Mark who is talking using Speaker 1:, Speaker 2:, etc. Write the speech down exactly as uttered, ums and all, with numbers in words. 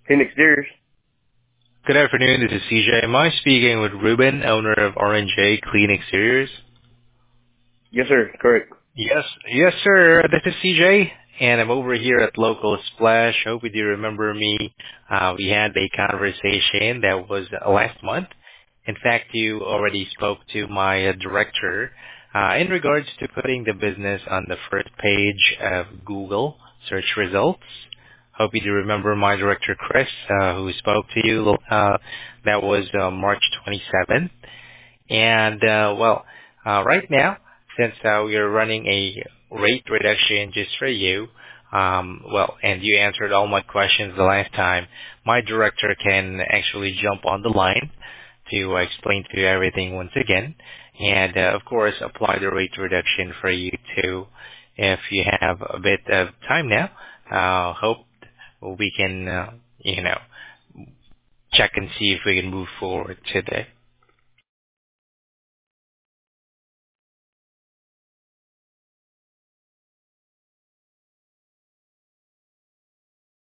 Speaker 1: Clean Exteriors.
Speaker 2: Good afternoon. This is C J. Am I speaking with Ruben, owner of R and J Clean Exteriors?
Speaker 1: Yes, sir. Correct.
Speaker 2: Yes, yes, sir. This is C J, and I'm over here at Local Splash. Hope you do remember me. Uh, we had a conversation that was uh, last month. In fact, you already spoke to my uh, director uh, in regards to putting the business on the first page of Google search results. Hope you do remember my director, Chris, uh, who spoke to you. Uh, that was uh, March twenty-seventh. And, uh, well, uh, right now, since uh, we are running a rate reduction just for you, um, well, and you answered all my questions the last time, my director can actually jump on the line to uh, explain to you everything once again. And, uh, of course, apply the rate reduction for you too if you have a bit of time now. Uh, hope we can, uh, you know, check and see if we can move forward today.